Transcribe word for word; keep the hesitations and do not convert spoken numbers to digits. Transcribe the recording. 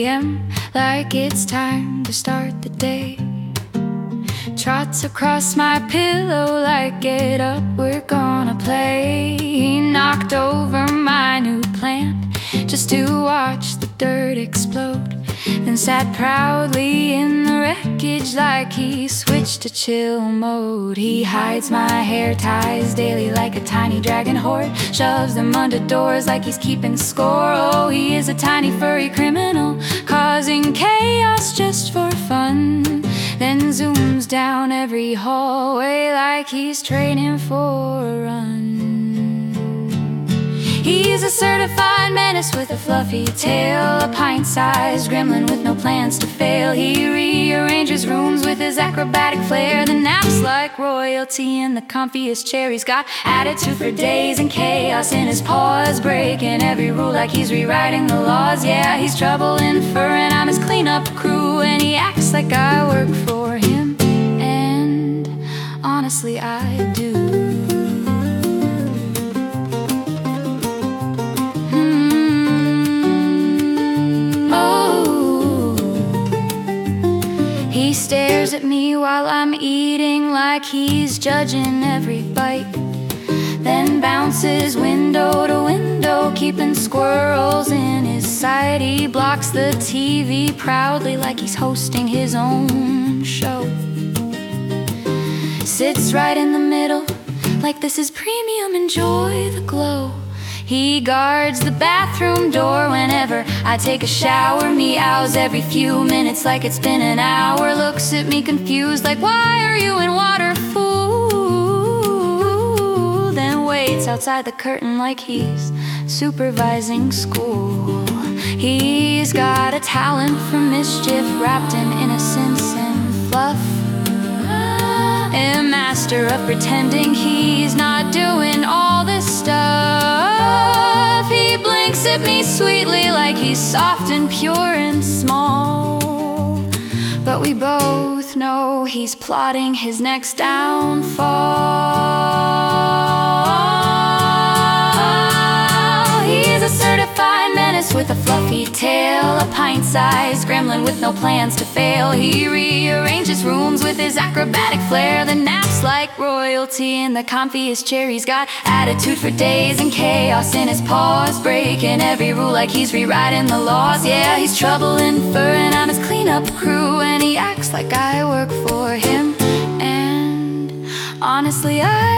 a.m. like it's time to start the day. Trots across my pillow like, get up, we're gonna play. He knocked over my new plant just to watch the dirt explode, then sat proudly in the wreckage like he switched to chill mode. He hides my hair ties daily like a tiny dragon horde, shoves them under doors like he's keeping score. Oh, he is a tiny furry criminal, causing chaos just for fun, then zooms down every hallway like he's training for a run. He's a certified menace with a fluffy tail, a pint-sized gremlin with no plans to fail. He rearranges rooms with his acrobatic flair, then naps like royalty in the comfiest chair. He's got attitude for days and chaos in his paws, breaking every rule like he's rewriting the laws. Yeah, he's trouble in fur and I'm his cleanup crew, and he acts like I work for him, and honestly I do. He stares at me while I'm eating like he's judging every bite, then bounces window to window, keeping squirrels in his sight. He blocks the T V proudly like he's hosting his own show, sits right in the middle like this is premium, enjoy the glow. He guards the bathroom door whenever I take a shower, meows every few minutes like it's been an hour, looks at me confused like, why are you in water, fool? Then waits outside the curtain like he's supervising school. He's got a talent for mischief wrapped in innocence and fluff, a master of pretending he's not doing all this stuff. He blinks at me sweetly like he's soft and pure and small, but we both know he's plotting his next downfall. He's a certified menace with a fluffy tail, a pint-sized gremlin with no plans to fail. He rearranges rooms with his acrobatic flair, then naps like royalty in the comfiest chair. He's got attitude for days and chaos in his paws, breaking every rule like he's rewriting the laws. Yeah, he's trouble in fur and I'm his cleanup crew, and he acts like I work for him, and honestly I